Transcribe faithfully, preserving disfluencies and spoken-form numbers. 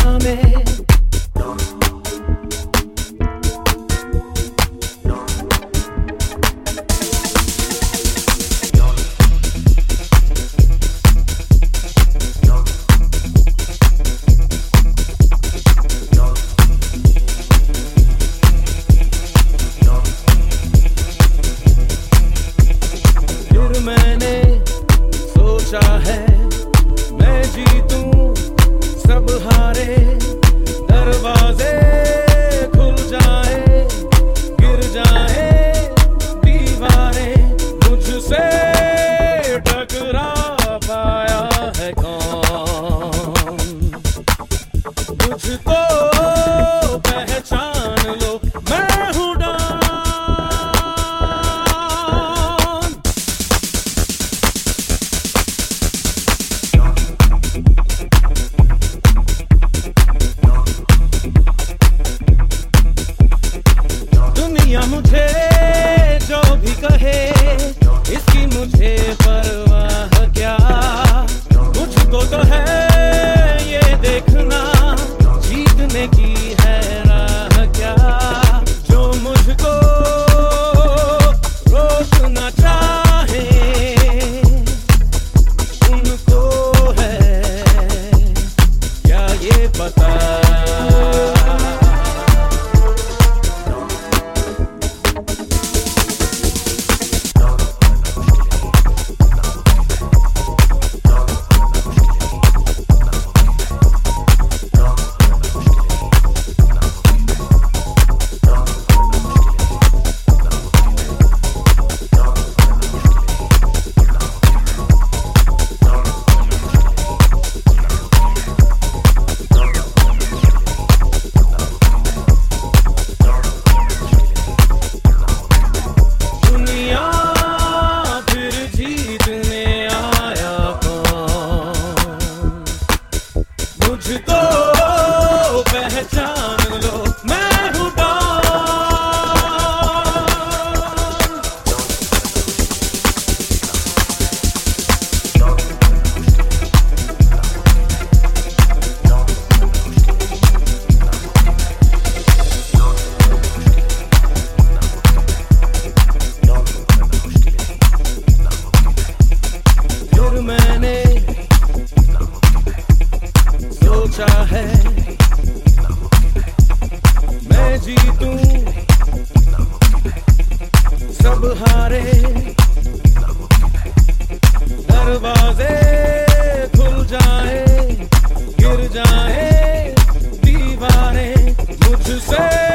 में। फिर मैंने सोचा है मैं जीतूं सब हारे, दरवाजे खुल जाए, गिर जाए दीवारें, मुझसे टकरा पाया है कौन? मुझको पहचान लो, मैं हूँ डॉन। दुनिया मुझे जो भी कहे, इसकी मुझे परवाह क्या। मुझको तो है ये देखना, जीतने की है राह क्या। जो मुझको रोकना चाहे, उनको है क्या ये पता। मुझको पहचान लो, मैं हूँ डॉन। फिर मैंने सोचा है मैं जीतूं सब हारे, दरवाजे खुल जाए, गिर जाए दीवारें, मुझसे